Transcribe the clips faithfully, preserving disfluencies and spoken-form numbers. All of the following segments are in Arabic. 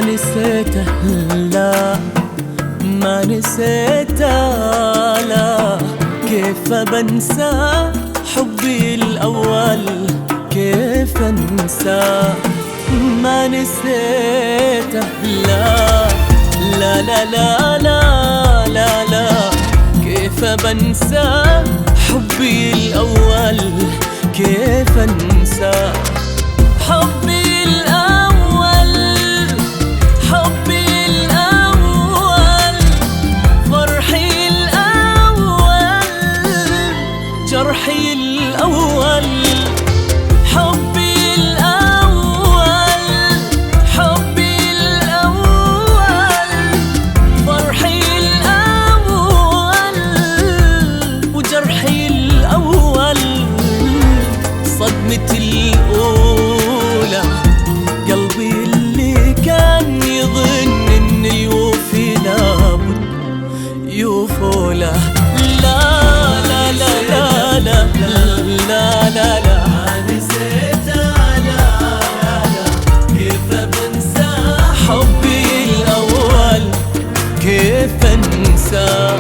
نسيته لا ما نسيته لا، كيف بنسى حبي الأول كيف انسى؟ ما نسيته لا لا لا لا لا لا لا، كيف بنسى حبي الأول كيف انسى؟ حبي الأول حبي الأول فرحي الأول جرحي الأول، حبي الأول حبي الأول فرحي الأول وجرحي الأول، صدمتي الأولى قلبي اللي كان يظن إن يوفي لابد يوفوا له. لا لا لا لا لا لا لا لا نسيته لا لا لا، كيف بنسى حبي الأول كيف انسى؟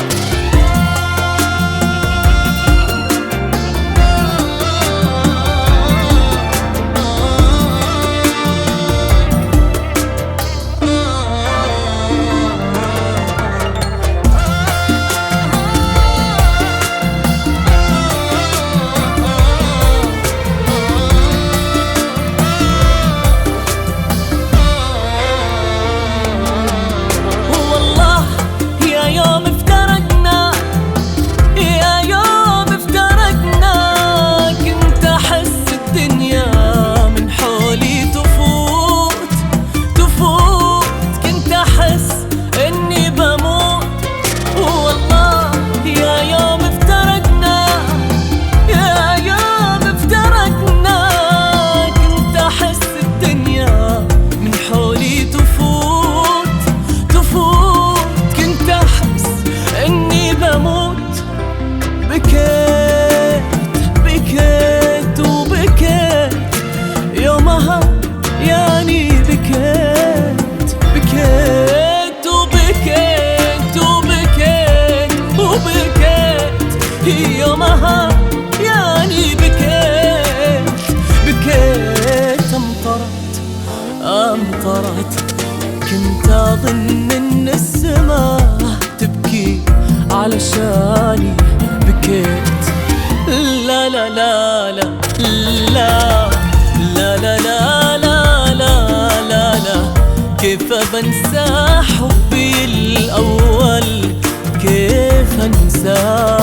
بكيت بكيت وبكيت يومها يعني بكيت بكيت وبكيت وبكيت وبكيت يومها يعني بكيت بكيت امطرت امطرت كنت اظن ان السماء تبكي علشاني بكيت. لا لا لا لا لا لا لا لا لا لا لا لا، كيف بنسى حبي الأول كيف انسى؟